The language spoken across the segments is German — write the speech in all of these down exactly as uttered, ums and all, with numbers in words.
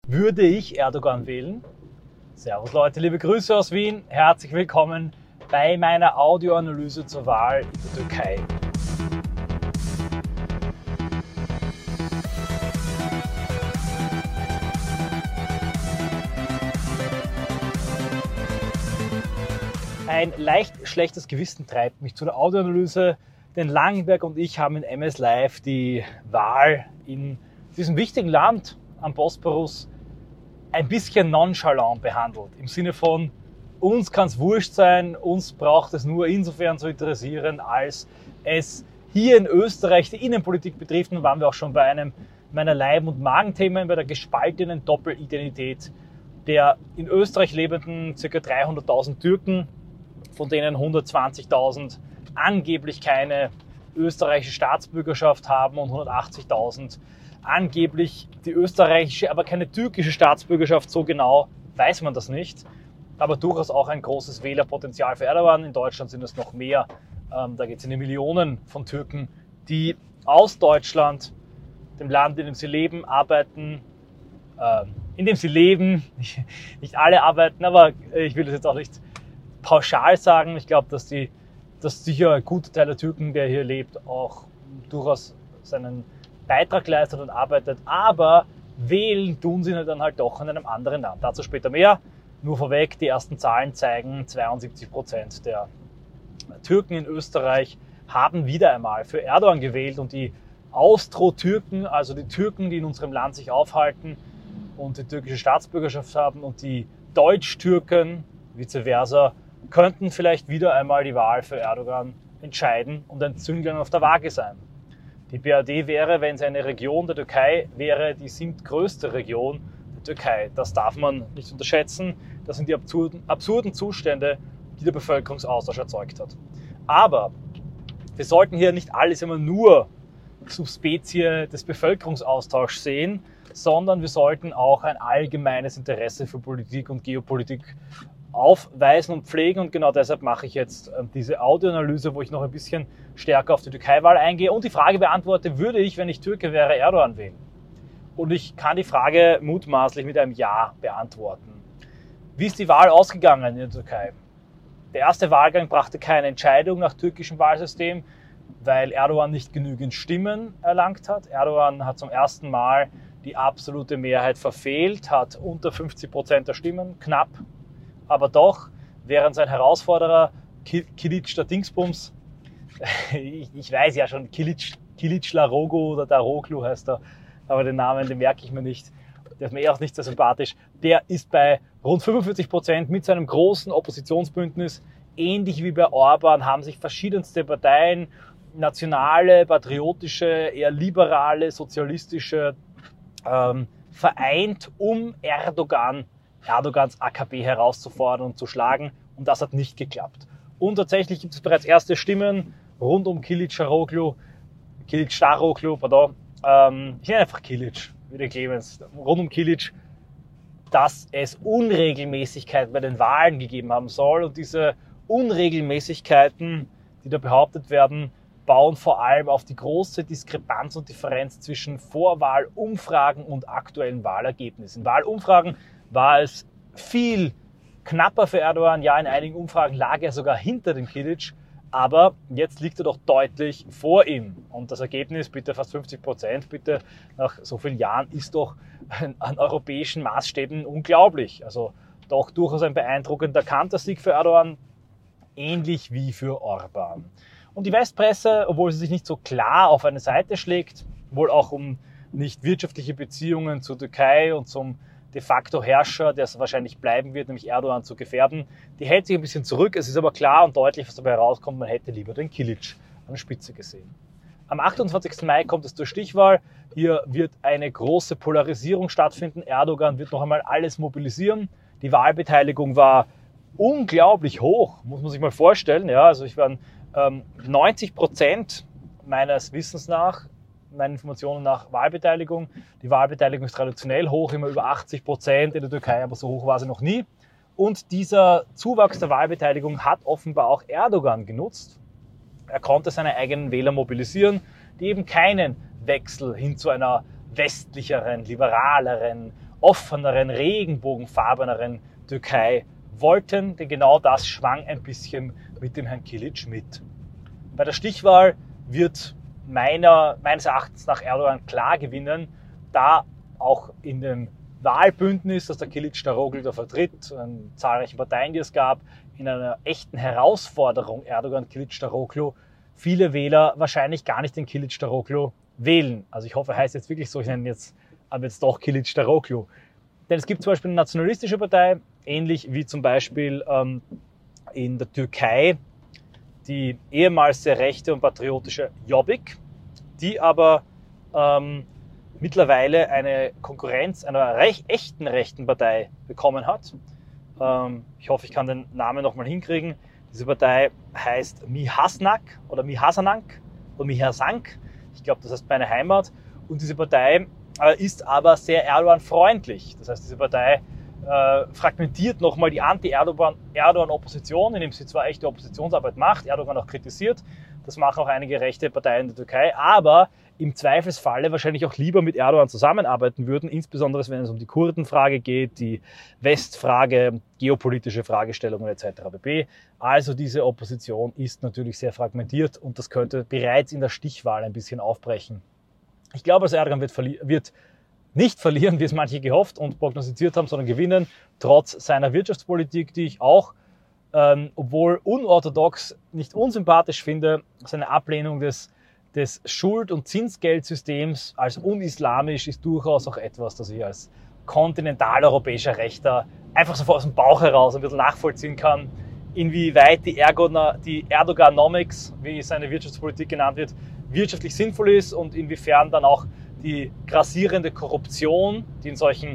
würde ich Erdogan wählen? Servus Leute, liebe Grüße aus Wien, herzlich willkommen bei meiner Audioanalyse zur Wahl in der Türkei. Ein leicht schlechtes Gewissen treibt mich zu der Audioanalyse, denn Langenberg und ich haben in M S Live die Wahl in diesem wichtigen Land am Bosporus ein bisschen nonchalant behandelt. Im Sinne von, uns kann es wurscht sein, uns braucht es nur insofern zu interessieren, als es hier in Österreich die Innenpolitik betrifft. Dann waren wir auch schon bei einem meiner Leib- und Magenthemen, bei der gespaltenen Doppelidentität der in Österreich lebenden ca. dreihunderttausend Türken, von denen hundertzwanzigtausend angeblich keine österreichische Staatsbürgerschaft haben und hundertachtzigtausend angeblich die österreichische, aber keine türkische Staatsbürgerschaft. So genau weiß man das nicht. Aber durchaus auch ein großes Wählerpotenzial für Erdogan. In Deutschland sind es noch mehr. Ähm, da geht es in die Millionen von Türken, die aus Deutschland, dem Land, in dem sie leben, arbeiten, äh, in dem sie leben. Nicht alle arbeiten, aber ich will das jetzt auch nicht pauschal sagen. Ich glaube, dass die, dass sicher ein guter Teil der Türken, der hier lebt, auch durchaus seinen Beitrag leistet und arbeitet. Aber wählen tun sie dann halt doch in einem anderen Land. Dazu später mehr. Nur vorweg, die ersten Zahlen zeigen, zweiundsiebzig Prozent der Türken in Österreich haben wieder einmal für Erdogan gewählt. Und die Austro-Türken, also die Türken, die in unserem Land sich aufhalten und die türkische Staatsbürgerschaft haben, und die Deutsch-Türken, vice versa, könnten vielleicht wieder einmal die Wahl für Erdogan entscheiden und ein Zünglein auf der Waage sein. Die B R D wäre, wenn es eine Region der Türkei wäre, die siebtgrößte Region der Türkei. Das darf man nicht unterschätzen. Das sind die absurden, absurden Zustände, die der Bevölkerungsaustausch erzeugt hat. Aber wir sollten hier nicht alles immer nur Subspezie des Bevölkerungsaustauschs sehen, sondern wir sollten auch ein allgemeines Interesse für Politik und Geopolitik aufweisen und pflegen, und genau deshalb mache ich jetzt äh, diese Audioanalyse, wo ich noch ein bisschen stärker auf die Türkei-Wahl eingehe und die Frage beantworte, würde ich, wenn ich Türke wäre, Erdogan wählen? Und ich kann die Frage mutmaßlich mit einem Ja beantworten. Wie ist die Wahl ausgegangen in der Türkei? Der erste Wahlgang brachte keine Entscheidung nach türkischem Wahlsystem, weil Erdogan nicht genügend Stimmen erlangt hat. Erdogan hat zum ersten Mal die absolute Mehrheit verfehlt, hat unter fünfzig Prozent der Stimmen, knapp. Aber doch, während sein Herausforderer Kilic der Dingsbums, ich, ich weiß ja schon, Kilic, Kilic Larogo oder Daroglu heißt er, aber den Namen, den merke ich mir nicht, der ist mir eher auch nicht so sympathisch, der ist bei rund fünfundvierzig Prozent mit seinem großen Oppositionsbündnis. Ähnlich wie bei Orban haben sich verschiedenste Parteien, nationale, patriotische, eher liberale, sozialistische, ähm, vereint, um Erdogan Erdogans A K P herauszufordern und zu schlagen, und das hat nicht geklappt. Und tatsächlich gibt es bereits erste Stimmen rund um Kilic Daroglu, Kilic Daroglu, pardon, ähm, ich nenne einfach Kilic, wie der Clemens, rund um Kilic, dass es Unregelmäßigkeiten bei den Wahlen gegeben haben soll, und diese Unregelmäßigkeiten, die da behauptet werden, bauen vor allem auf die große Diskrepanz und Differenz zwischen Vorwahlumfragen und aktuellen Wahlergebnissen. In Wahlumfragen war es viel knapper für Erdogan. Ja, in einigen Umfragen lag er sogar hinter dem Kilic, aber jetzt liegt er doch deutlich vor ihm. Und das Ergebnis, bitte fast fünfzig Prozent, bitte nach so vielen Jahren, ist doch an europäischen Maßstäben unglaublich. Also doch durchaus ein beeindruckender Kantersieg für Erdogan, ähnlich wie für Orban. Und die Westpresse, obwohl sie sich nicht so klar auf eine Seite schlägt, wohl auch um nicht wirtschaftliche Beziehungen zur Türkei und zum de facto Herrscher, der es wahrscheinlich bleiben wird, nämlich Erdogan, zu gefährden, die hält sich ein bisschen zurück. Es ist aber klar und deutlich, was dabei herauskommt, man hätte lieber den Kilic an der Spitze gesehen. Am achtundzwanzigsten Mai kommt es zur Stichwahl. Hier wird eine große Polarisierung stattfinden. Erdogan wird noch einmal alles mobilisieren. Die Wahlbeteiligung war unglaublich hoch, muss man sich mal vorstellen. Ja, also ich war ähm, neunzig Prozent meines Wissens nach, meinen Informationen nach, Wahlbeteiligung. Die Wahlbeteiligung ist traditionell hoch, immer über achtzig Prozent in der Türkei, aber so hoch war sie noch nie. Und dieser Zuwachs der Wahlbeteiligung hat offenbar auch Erdogan genutzt. Er konnte seine eigenen Wähler mobilisieren, die eben keinen Wechsel hin zu einer westlicheren, liberaleren offeneren, regenbogenfarbeneren Türkei wollten, denn genau das schwang ein bisschen mit dem Herrn Kilic mit. Bei der Stichwahl wird meiner, meines Erachtens nach Erdogan klar gewinnen, da auch in dem Wahlbündnis, das der Kilic-Daroglu da vertritt, in zahlreichen Parteien, die es gab, in einer echten Herausforderung Erdogan-Kilic-Daroglu, viele Wähler wahrscheinlich gar nicht den Kilic-Daroglu wählen. Also ich hoffe, er heißt jetzt wirklich so, ich nenne jetzt aber jetzt doch Kilic-Daroglu. Denn es gibt zum Beispiel eine nationalistische Partei, ähnlich wie zum Beispiel ähm, in der Türkei die ehemals sehr rechte und patriotische Jobbik, die aber ähm, mittlerweile eine Konkurrenz einer rech echten rechten Partei bekommen hat. Ähm, ich hoffe, ich kann den Namen nochmal hinkriegen. Diese Partei heißt Mihasnak oder Mihasanank oder Mihasank. Ich glaube, das heißt meine Heimat. Und diese Partei äh, ist aber sehr Erdogan-freundlich. Das heißt, diese Partei äh, fragmentiert nochmal die Anti-Erdogan-Opposition, indem sie zwar echte Oppositionsarbeit macht, Erdogan auch kritisiert. Das machen auch einige rechte Parteien in der Türkei, aber im Zweifelsfalle wahrscheinlich auch lieber mit Erdogan zusammenarbeiten würden, insbesondere wenn es um die Kurdenfrage geht, die Westfrage, geopolitische Fragestellungen et cetera pp. Also diese Opposition ist natürlich sehr fragmentiert und das könnte bereits in der Stichwahl ein bisschen aufbrechen. Ich glaube, also Erdogan wird, wird nicht verlieren, wie es manche gehofft und prognostiziert haben, sondern gewinnen, trotz seiner Wirtschaftspolitik, die ich auch, ähm, obwohl unorthodox, nicht unsympathisch finde. Seine Ablehnung des des Schuld- und Zinsgeldsystems als unislamisch ist durchaus auch etwas, das ich als kontinentaleuropäischer Rechter einfach so aus dem Bauch heraus ein bisschen nachvollziehen kann, inwieweit die, Ergona, die Erdoganomics, wie seine Wirtschaftspolitik genannt wird, wirtschaftlich sinnvoll ist und inwiefern dann auch die grassierende Korruption, die in solchen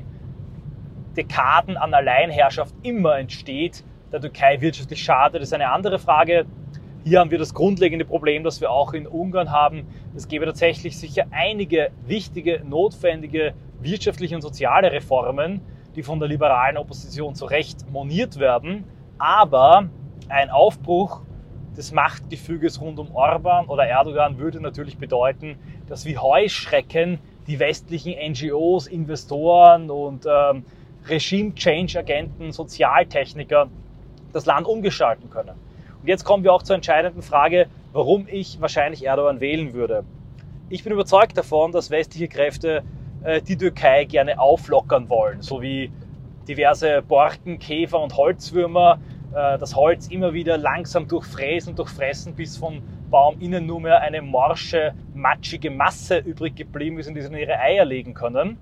Dekaden an Alleinherrschaft immer entsteht, der Türkei wirtschaftlich schadet, ist eine andere Frage. Hier haben wir das grundlegende Problem, das wir auch in Ungarn haben. Es gäbe tatsächlich sicher einige wichtige, notwendige wirtschaftliche und soziale Reformen, die von der liberalen Opposition zu Recht moniert werden. Aber ein Aufbruch des Machtgefüges rund um Orban oder Erdogan würde natürlich bedeuten, dass wie Heuschrecken die westlichen N G Os, Investoren und ähm, Regime-Change-Agenten, Sozialtechniker das Land umgestalten können. Und jetzt kommen wir auch zur entscheidenden Frage, warum ich wahrscheinlich Erdogan wählen würde. Ich bin überzeugt davon, dass westliche Kräfte äh, die Türkei gerne auflockern wollen, so wie diverse Borken, Käfer und Holzwürmer äh, das Holz immer wieder langsam durchfräsen, durchfressen, bis vom Baum innen nur mehr eine morsche, matschige Masse übrig geblieben ist, in die sie ihre Eier legen können.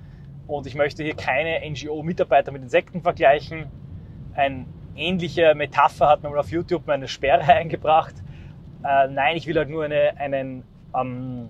Und ich möchte hier keine N G O-Mitarbeiter mit Insekten vergleichen. Ein ähnliche Metapher hat man mal auf YouTube meine Sperre eingebracht. Äh, nein, ich will halt nur eine, einen, ähm,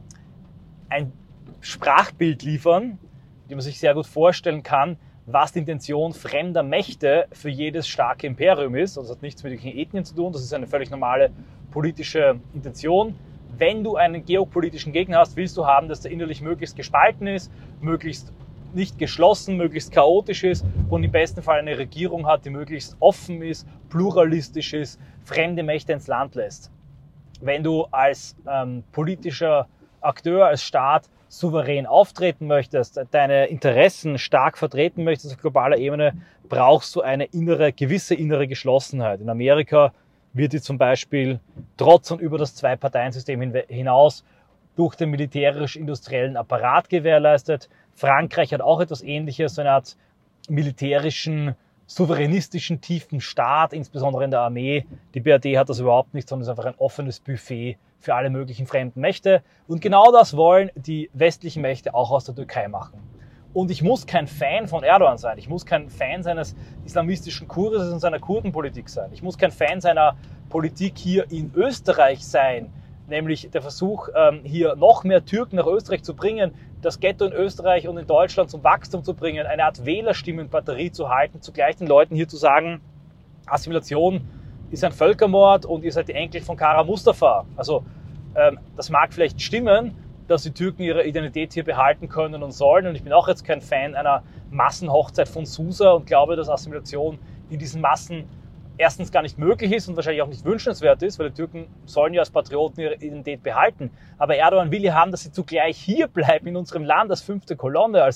ein Sprachbild liefern, die man sich sehr gut vorstellen kann, was die Intention fremder Mächte für jedes starke Imperium ist. Das hat nichts mit den Ethnien zu tun, das ist eine völlig normale politische Intention. Wenn du einen geopolitischen Gegner hast, willst du haben, dass der innerlich möglichst gespalten ist, möglichst nicht geschlossen, möglichst chaotisch ist und im besten Fall eine Regierung hat, die möglichst offen ist, pluralistisch ist, fremde Mächte ins Land lässt. Wenn du als ähm, politischer Akteur, als Staat souverän auftreten möchtest, deine Interessen stark vertreten möchtest auf globaler Ebene, brauchst du eine innere, gewisse innere Geschlossenheit. In Amerika wird die zum Beispiel trotz und über das Zwei-Parteien-System hinaus durch den militärisch-industriellen Apparat gewährleistet. Frankreich hat auch etwas Ähnliches, so eine Art militärischen, souveränistischen, tiefen Staat, insbesondere in der Armee. Die B R D hat das überhaupt nicht, sondern ist einfach ein offenes Buffet für alle möglichen fremden Mächte. Und genau das wollen die westlichen Mächte auch aus der Türkei machen. Und ich muss kein Fan von Erdogan sein. Ich muss kein Fan seines islamistischen Kurses und seiner Kurdenpolitik sein. Ich muss kein Fan seiner Politik hier in Österreich sein. Nämlich der Versuch, hier noch mehr Türken nach Österreich zu bringen, das Ghetto in Österreich und in Deutschland zum Wachstum zu bringen, eine Art Wählerstimmenbatterie zu halten, zugleich den Leuten hier zu sagen, Assimilation ist ein Völkermord und ihr seid die Enkel von Kara Mustafa. Also das mag vielleicht stimmen, dass die Türken ihre Identität hier behalten können und sollen. Und ich bin auch jetzt kein Fan einer Massenhochzeit von Susa und glaube, dass Assimilation in diesen Massen erstens gar nicht möglich ist und wahrscheinlich auch nicht wünschenswert ist, weil die Türken sollen ja als Patrioten ihre Identität behalten. Aber Erdogan will ja haben, dass sie zugleich hier bleiben in unserem Land als fünfte Kolonne, als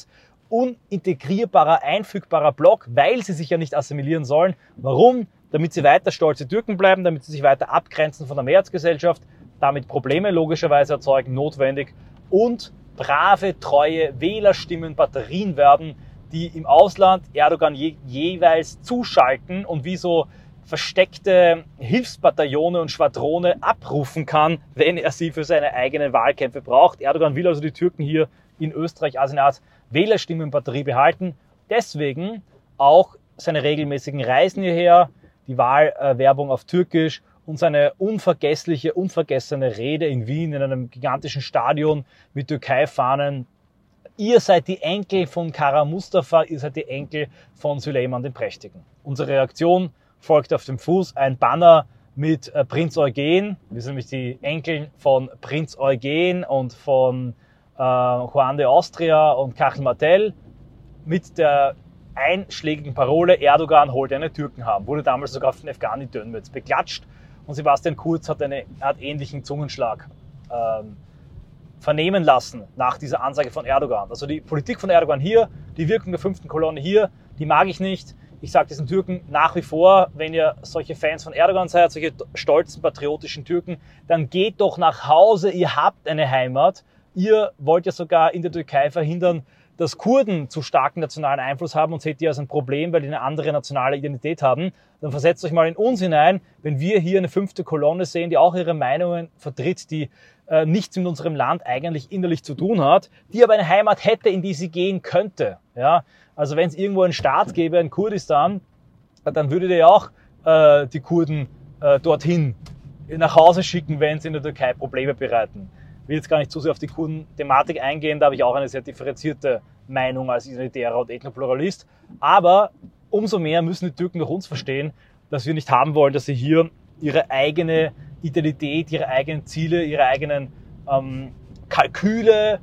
unintegrierbarer, einfügbarer Block, weil sie sich ja nicht assimilieren sollen. Warum? Damit sie weiter stolze Türken bleiben, damit sie sich weiter abgrenzen von der Mehrheitsgesellschaft, damit Probleme logischerweise erzeugen, notwendig und brave, treue Wählerstimmen Batterien werden, die im Ausland Erdogan je, jeweils zuschalten und wie so versteckte Hilfsbataillone und Schwadrone abrufen kann, wenn er sie für seine eigenen Wahlkämpfe braucht. Erdogan will also die Türken hier in Österreich als eine Art Wählerstimmenbatterie behalten. Deswegen auch seine regelmäßigen Reisen hierher, die Wahlwerbung auf Türkisch und seine unvergessliche, unvergessene Rede in Wien in einem gigantischen Stadion mit Türkei-Fahnen. Ihr seid die Enkel von Kara Mustafa, ihr seid die Enkel von Süleyman dem Prächtigen. Unsere Reaktion folgt auf dem Fuß ein Banner mit äh, Prinz Eugen. Wir sind nämlich die Enkel von Prinz Eugen und von äh, Juan de Austria und Kachel Martel mit der einschlägigen Parole Erdogan holt eine Türken haben. Wurde damals sogar von Efgani Dönmez beklatscht und Sebastian Kurz hat einen hat ähnlichen Zungenschlag ähm, vernehmen lassen nach dieser Ansage von Erdogan. Also die Politik von Erdogan hier, die Wirkung der fünften Kolonne hier, die mag ich nicht. Ich sage diesen Türken nach wie vor, wenn ihr solche Fans von Erdogan seid, solche stolzen, patriotischen Türken, dann geht doch nach Hause, ihr habt eine Heimat. Ihr wollt ja sogar in der Türkei verhindern, dass Kurden zu starken nationalen Einfluss haben und seht ihr als ein Problem, weil die eine andere nationale Identität haben. Dann versetzt euch mal in uns hinein, wenn wir hier eine fünfte Kolonne sehen, die auch ihre Meinungen vertritt, die äh, nichts mit unserem Land eigentlich innerlich zu tun hat, die aber eine Heimat hätte, in die sie gehen könnte. Ja? Also wenn es irgendwo einen Staat gäbe, in Kurdistan, dann würdet ihr ja auch äh, die Kurden äh, dorthin nach Hause schicken, wenn sie in der Türkei Probleme bereiten. Ich will jetzt gar nicht zu sehr auf die Kurden-Thematik eingehen, da habe ich auch eine sehr differenzierte Meinung als Identitärer und Ethnopluralist. Aber umso mehr müssen die Türken durch uns verstehen, dass wir nicht haben wollen, dass sie hier ihre eigene Identität, ihre eigenen Ziele, ihre eigenen ähm, Kalküle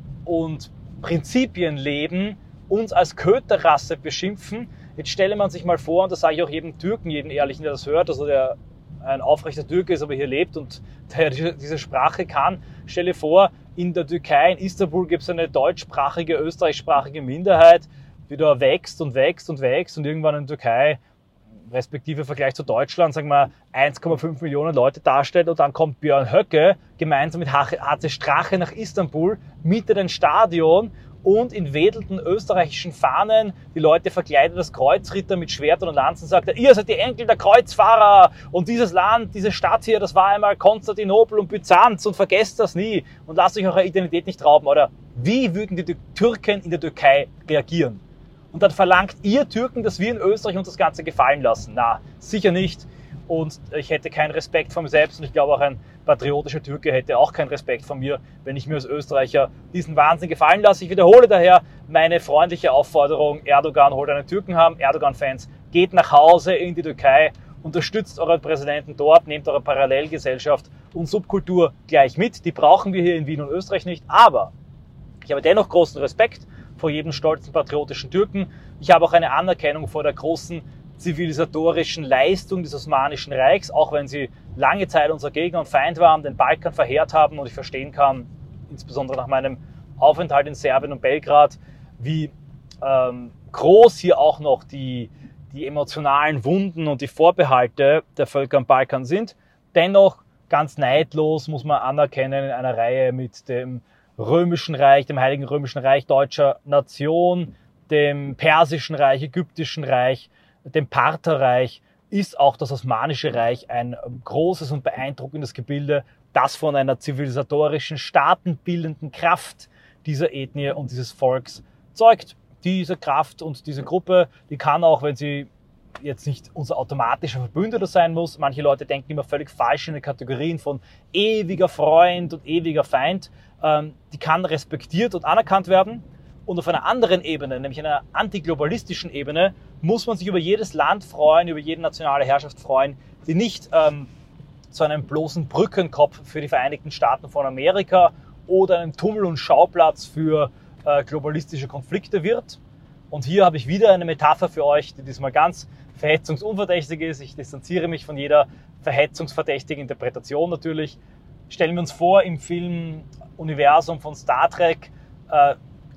und Prinzipien leben, uns als Köterrasse beschimpfen. Jetzt stelle man sich mal vor, und das sage ich auch jedem Türken, jedem Ehrlichen, der das hört, also der ein aufrechter Türke ist, aber hier lebt und der diese Sprache kann. Stelle vor, in der Türkei, in Istanbul gibt es eine deutschsprachige, österreichsprachige Minderheit, die da wächst und wächst und wächst und irgendwann in der Türkei, respektive im Vergleich zu Deutschland, sagen wir eins Komma fünf Millionen Leute darstellt und dann kommt Björn Höcke gemeinsam mit H C Strache nach Istanbul, mietet ein Stadion und in wedelnden österreichischen Fahnen die Leute verkleidet als Kreuzritter mit Schwertern und Lanzen, sagt er, ihr seid die Enkel der Kreuzfahrer und dieses Land, diese Stadt hier, das war einmal Konstantinopel und Byzanz und vergesst das nie und lasst euch eure Identität nicht rauben. Oder wie würden die Türken in der Türkei reagieren? Und dann verlangt ihr Türken, dass wir in Österreich uns das Ganze gefallen lassen. Na, sicher nicht. Und ich hätte keinen Respekt vor mir selbst und ich glaube auch ein patriotischer Türke hätte auch keinen Respekt vor mir, wenn ich mir als Österreicher diesen Wahnsinn gefallen lasse. Ich wiederhole daher meine freundliche Aufforderung, Erdogan holt einen Türken haben, Erdogan-Fans, geht nach Hause in die Türkei, unterstützt euren Präsidenten dort, nehmt eure Parallelgesellschaft und Subkultur gleich mit. Die brauchen wir hier in Wien und Österreich nicht, aber ich habe dennoch großen Respekt vor jedem stolzen patriotischen Türken. Ich habe auch eine Anerkennung vor der großen zivilisatorischen Leistung des Osmanischen Reichs, auch wenn sie lange Zeit unser Gegner und Feind waren, den Balkan verheert haben und ich verstehen kann, insbesondere nach meinem Aufenthalt in Serbien und Belgrad, wie ähm, groß hier auch noch die, die emotionalen Wunden und die Vorbehalte der Völker am Balkan sind. Dennoch ganz neidlos muss man anerkennen in einer Reihe mit dem Römischen Reich, dem Heiligen Römischen Reich deutscher Nation, dem Persischen Reich, Ägyptischen Reich, dem Partherreich, ist auch das Osmanische Reich ein großes und beeindruckendes Gebilde, das von einer zivilisatorischen, staatenbildenden Kraft dieser Ethnie und dieses Volks zeugt. Diese Kraft und diese Gruppe, die kann auch, wenn sie jetzt nicht unser automatischer Verbündeter sein muss, manche Leute denken immer völlig falsch in den Kategorien von ewiger Freund und ewiger Feind, ähm, die kann respektiert und anerkannt werden. Und auf einer anderen Ebene, nämlich einer antiglobalistischen Ebene, muss man sich über jedes Land freuen, über jede nationale Herrschaft freuen, die nicht ähm, zu einem bloßen Brückenkopf für die Vereinigten Staaten von Amerika oder einem Tummel- und Schauplatz für äh, globalistische Konflikte wird. Und hier habe ich wieder eine Metapher für euch, die diesmal ganz verhetzungsunverdächtig ist. Ich distanziere mich von jeder verhetzungsverdächtigen Interpretation natürlich. Stellen wir uns vor, im Filmuniversum von Star Trek äh,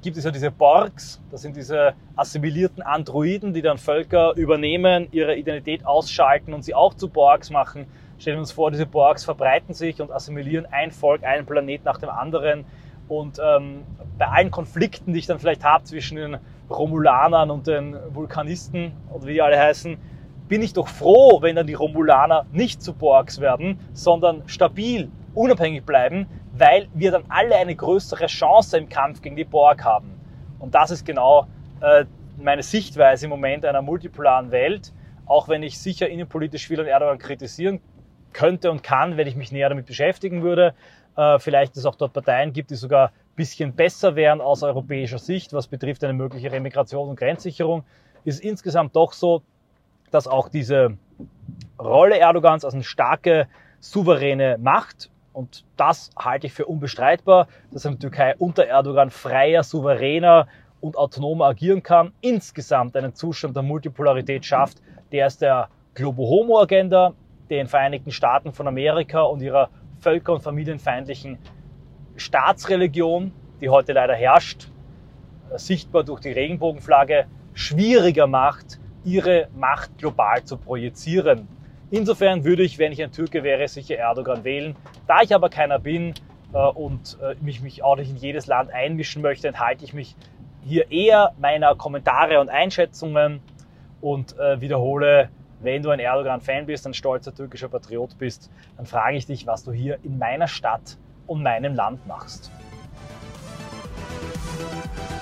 gibt es ja diese Borgs, das sind diese assimilierten Androiden, die dann Völker übernehmen, ihre Identität ausschalten und sie auch zu Borgs machen. Stellen wir uns vor, diese Borgs verbreiten sich und assimilieren ein Volk, einen Planet nach dem anderen. Und ähm, bei allen Konflikten, die ich dann vielleicht habe zwischen den Romulanern und den Vulkanisten oder wie die alle heißen, bin ich doch froh, wenn dann die Romulaner nicht zu Borgs werden, sondern stabil, unabhängig bleiben, weil wir dann alle eine größere Chance im Kampf gegen die Borg haben. Und das ist genau äh, meine Sichtweise im Moment einer multipolaren Welt, auch wenn ich sicher innenpolitisch viel an Erdogan kritisieren könnte und kann, wenn ich mich näher damit beschäftigen würde. Äh, vielleicht es auch dort Parteien gibt, die sogar ein bisschen besser wären aus europäischer Sicht, was betrifft eine mögliche Remigration und Grenzsicherung, ist insgesamt doch so, dass auch diese Rolle Erdogans als eine starke, souveräne Macht, und das halte ich für unbestreitbar, dass eine Türkei unter Erdogan freier, souveräner und autonomer agieren kann, insgesamt einen Zustand der Multipolarität schafft, der ist der Globo-Homo-Agenda, den Vereinigten Staaten von Amerika und ihrer völker- und familienfeindlichen Staatsreligion, die heute leider herrscht, sichtbar durch die Regenbogenflagge, schwieriger macht, ihre Macht global zu projizieren. Insofern würde ich, wenn ich ein Türke wäre, sicher Erdogan wählen. Da ich aber keiner bin äh, und äh, mich, mich auch nicht in jedes Land einmischen möchte, enthalte ich mich hier eher meiner Kommentare und Einschätzungen und äh, wiederhole, wenn du ein Erdogan-Fan bist, ein stolzer türkischer Patriot bist, dann frage ich dich, was du hier in meiner Stadt und meinem Land machst.